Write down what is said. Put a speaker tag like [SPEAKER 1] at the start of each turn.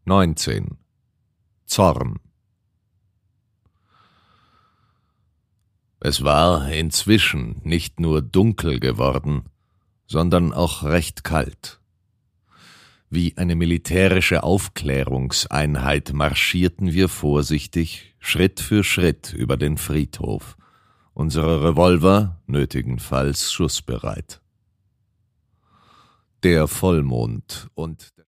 [SPEAKER 1] 19. Zorn. Es war inzwischen nicht nur dunkel geworden, sondern auch recht kalt. Wie eine militärische Aufklärungseinheit marschierten wir vorsichtig, Schritt für Schritt über den Friedhof, unsere Revolver nötigenfalls schussbereit. Der Vollmond und